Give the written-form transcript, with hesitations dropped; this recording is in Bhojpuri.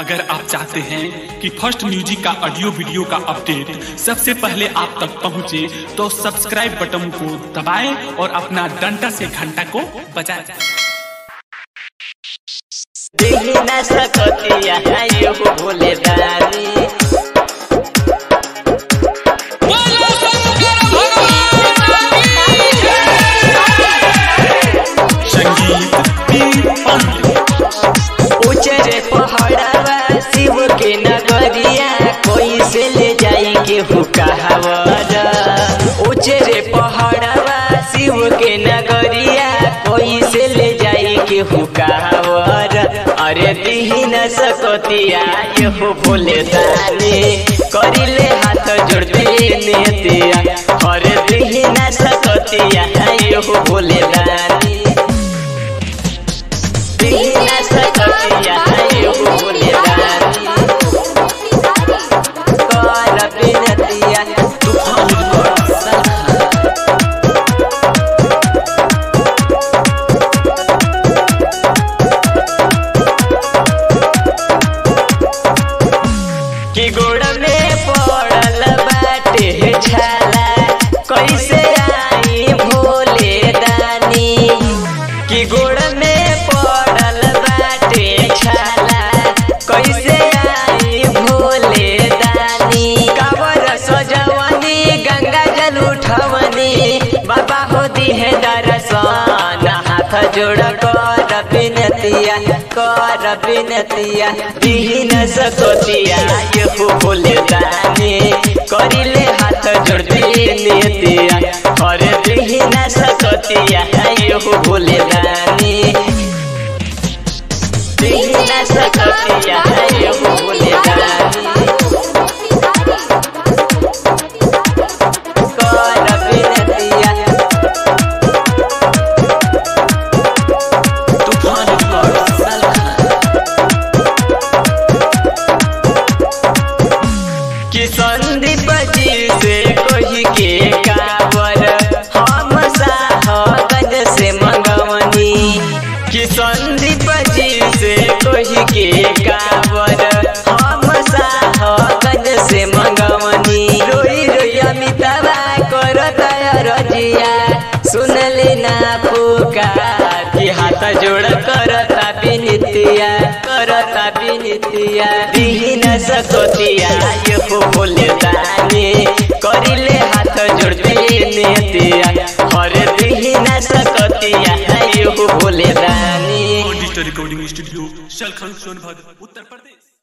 अगर आप चाहते हैं कि फर्स्ट म्यूजिक का ऑडियो वीडियो का अपडेट सबसे पहले आप तक पहुंचे, तो सब्सक्राइब बटन को दबाएं और अपना डंडा से घंटा को बजाएं। ना सकतिया यो भोले दानी ऊंचे पहाड़वा शिव के नगरिया कोई से ले जाई के हुकावरा। ऊंचे पहाड़वा शिव के नगरिया कोई से ले जाई के हुकावरा। अरे दिही न सकतिया यो भोले दानी करिले हाथ जोड़ देने दिया। अरे दिही न सकतिया यो भोले दानी दिही न सकतिया यो भोले दानी कर बिनतिया कि गोड़ में पड़ल बाटे छाला कैसे आई भोले दानी। कि गोड़ में पड़ल बाटे छाला कैसे आई भोले दानी। कावर सजवनी गंगा जल उठवनी बाबा हो दी है दर्शन। हाथ जोड़ कर बिनतिया दिही न सकतिया यो भोले दानी करिले हाथ जोड़ देने दिया। और दिही न सकतिया यो भोले दानी दिही न सकतिया यो भोले दानी कर बिनतिया कि संदीप जी से कोई के कावर हम साहगंज से मंगवनी। कि संदीप जी से कोई के कावर हम साहगंज से मंगवनी। रोई रोई अमिताबा करता रजिया सुन लेना पुकार। कि हाथ जोड़ करता बिनतिया दिही न सकतिया यो भोले दानी करिले हाथ जोड़ देने दिया। और दिही न सकतिया यो भोले दानी। डिजिटल रिकॉर्डिंग स्टूडियो, शलखन, सोनभद्र, उत्तर प्रदेश।